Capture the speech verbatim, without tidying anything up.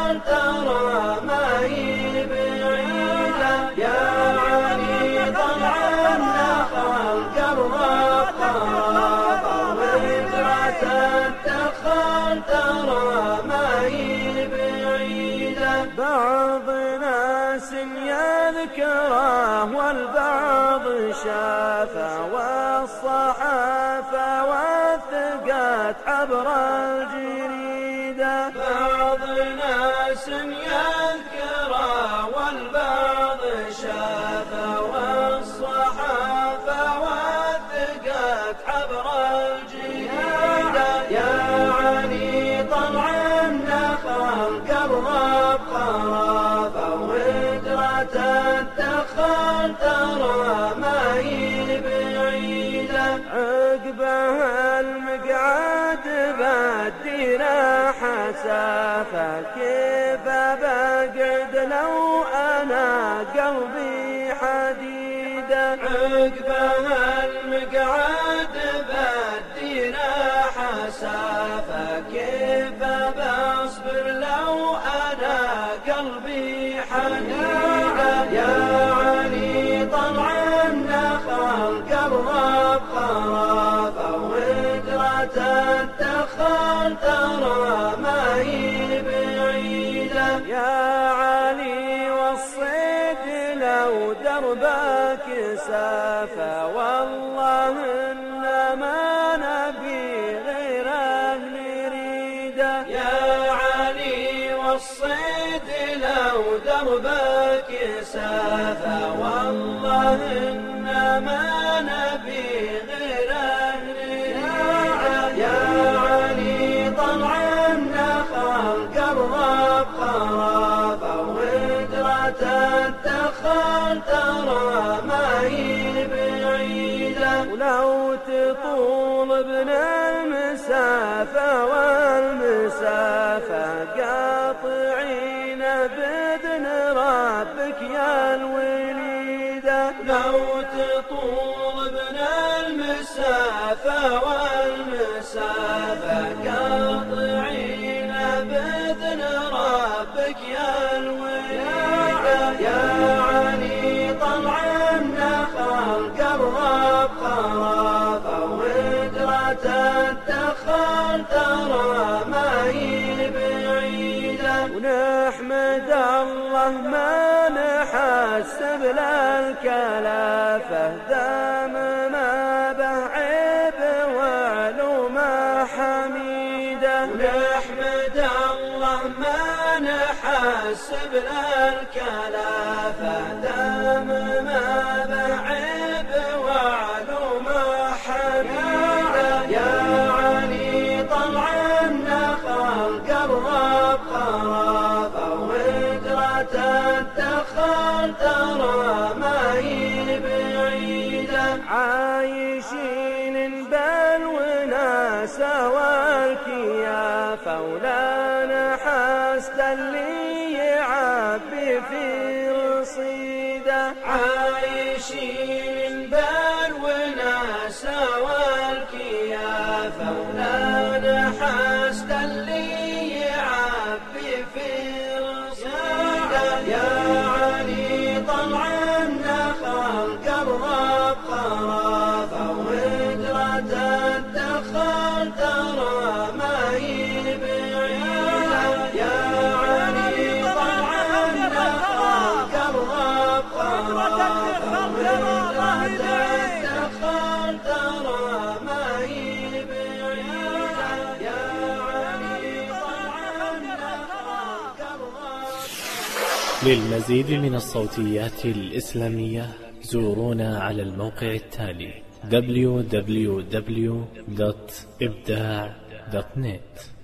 تخل ترى ما هي بعيدة يا علي طلع النخل قرب قرب وهجرة التخل ترى ما هي بعيدة بعض ناس يذكره والبعض شافه والصحافة وثقت عبر الجريدة بعض ناس يذكره والبعض شافه والصحافة وثقت عبر الجريدة يا علي طلع النخل قرب قرب وهجرة التخل ترى ما هي بعيدة عقبها المقعد بالدير حسافة كيف بقعد لو أنا قلبي حديدة عقبها المقعد بالدير حسافة كيف بصبر لو أنا قلبي حديدة يا علي طلع النخل قرب قرب وهجرة التخل ترى ما هي بعيدة يا علي والصيد لو دربك سافة والله إن ما نبي غيره نريده يا علي والصيد لو دربك سافة والله إن ما نبي غيره نريده يا علي طلع النخل قرب قرب وهجرة التخل ترى ما هي بعيدة ولو تطول ابن المسافة والمسافة قاطعين بإذن ربك يا الوليدة لو تطول ابن المسافة والمسافة قاطعين بإذن ربك يا الوليدة يا علي طلع النخل قرب قرب وهجرة التخل ترى ما هي بعيدة ونحمد الله ما نحسب للكلافة دام ما به عيب وعلومه حميدة ونحمد الله ما نحسب للكلافة دام ما به عيب وعلومه حميدة يا علي طلع النخل قرب قرب وهجرة التخل ترى ما هي بعيدة عايشين بالوناسة والكيافة ولا نحست اللي يعبي في رصيده عايشين بالوناسة والكيافة ولا نحست اللي يعبي في رصيده يا علي طلع النخل قرب قرب وهجرة التخل ترى ما هي بعيدة يا علي طلع النخل قرب قرب وهجرة التخل ترى ما هي بعيدة يا علي طلع النخل قرب. للمزيد من الصوتيات الإسلامية زورونا على الموقع التالي دبليو دبليو دبليو دوت إبداع دوت نت.